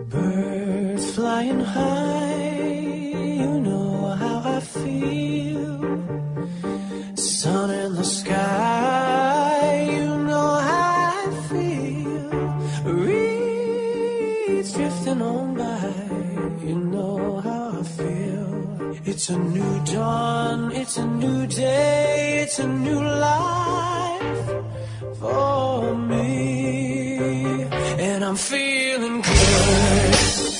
Birds flying high, you know how I feel. Sun in the sky, you know how I feel. Reeds drifting on by, you know how I feel. It's a new dawn, it's a new day, it's a new life for me, and I'm feeling good.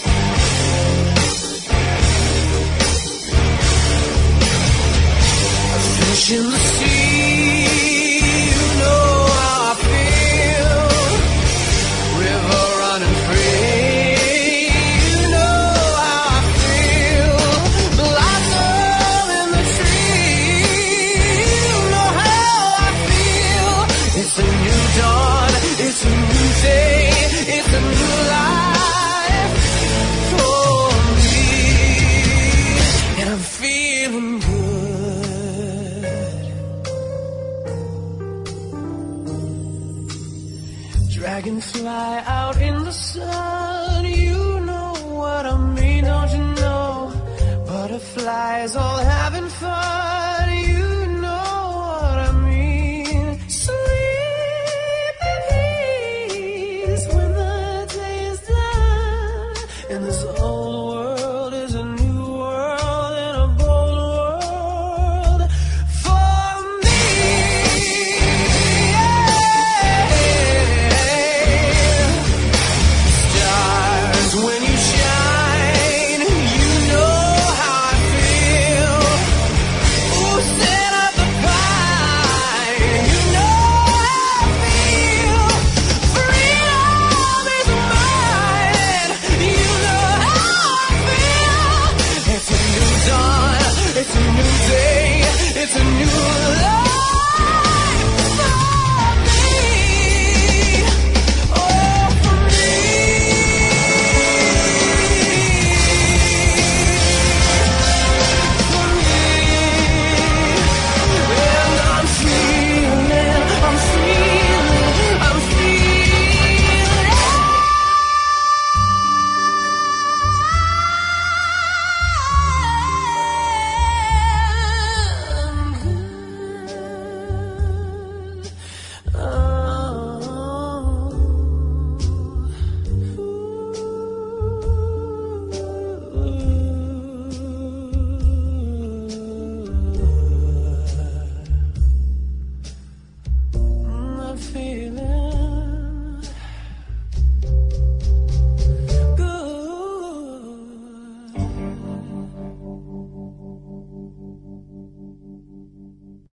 Fish in the sea, you know how I feel. River running free, you know how I feel. Blossom in the tree, you know how I feel. It's a new dawn, it's a new day, it's a new life for me, and I'm feeling good. Dragonfly out in the sun, you know what I mean, don't you know? Butterflies all having fun.